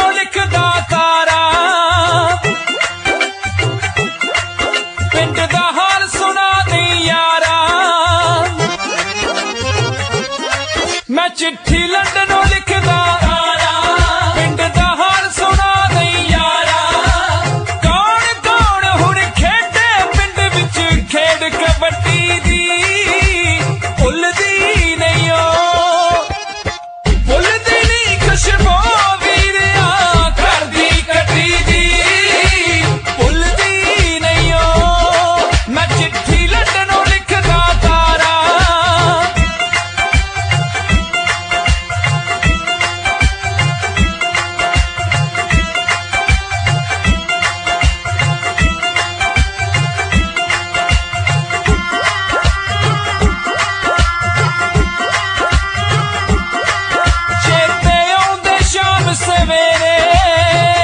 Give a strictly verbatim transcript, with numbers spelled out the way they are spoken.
ਲੰਡਨੋਂ ਲਿਖਦਾ ਤਾਰਾ ਪਿੰਡ ਦਾ ਹਾਲ ਸੁਣਾ ਦੇ ਯਾਰਾ ਮੈਂ ਚਿੱਠੀ ਲੰਡਨੋਂ ਲਿਖਦਾ ਤਾਰਾ ਪਿੰਡ ਦਾ ਹਾਲ ਸੁਣਾ ਦੇ ਯਾਰਾ ਕੌਣ ਕੌਣ ਹੁਣ ਖੇਡੇ ਪਿੰਡ ਵਿੱਚ ਖੇਡ ਕਬੱਡੀ ਦੀ ਭੁੱਲਦੀ ਨਹੀਂ ਓ ਭੁੱਲਦੀ ਨਹੀਂ ਖੁਸ਼ਬੂ ਵੀਰਿਆ ਘਰ ਦੀ ਕੱਟੀ ਦੀ ਭੁੱਲਦੀ ਨਹੀਂ ਓ ਮੈਂ ਚਿੱਠੀ ਲੰਡਨੋਂ ਲਿਖਦਾ ਤਾਰਾ ਚੇਤੇ ਆਉਂਦੇ ਸ਼ਾਮ ਸਵੇਰੇ